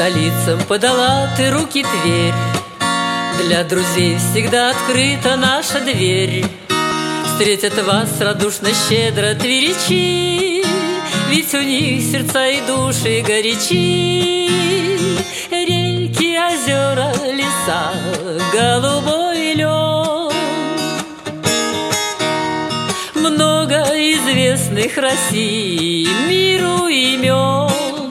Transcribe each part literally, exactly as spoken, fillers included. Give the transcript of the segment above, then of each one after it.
столицам подала ты руки, Тверь. Для друзей всегда открыта наша дверь. Встретят вас радушно, щедро тверичи, ведь у них сердца и души горячи. Реки, озера, леса, голубой лед, много известных России миру имен.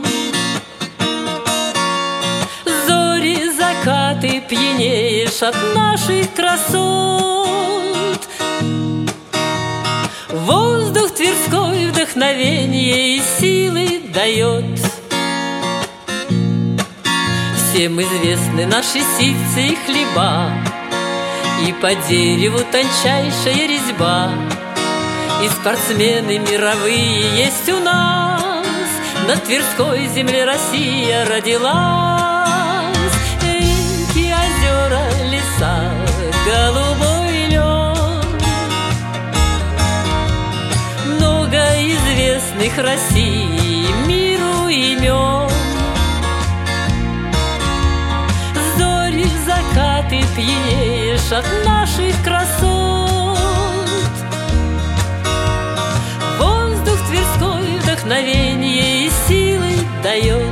Зори, закаты, пьянеешь от наших красот. Воздух Тверской вдохновение и силы дает. Всем известны наши ситцы и хлеба, и по дереву тончайшая резьба. И спортсмены мировые есть у нас, на Тверской земле Россия родилась. Реки, озера, леса, голубой лед, много известных России миру имен. Зори, закаты, пьянеешь от наших красот. Воздух Тверской вдохновение и силы дает.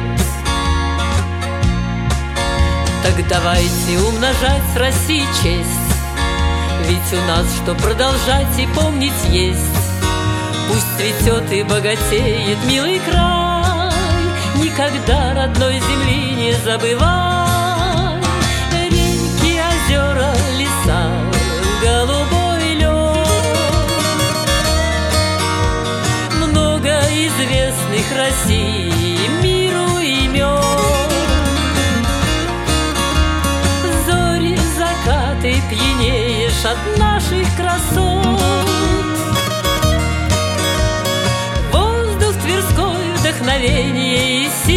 Так давайте умножать с России честь, ведь у нас что продолжать и помнить есть. Пусть цветет и богатеет милый край, никогда родной земли не забывай. Реки, озера, леса, голубой лед, много известных России миру имен. Зори, закаты, пьянеешь от наших красот. Воздух Тверской вдохновение и сила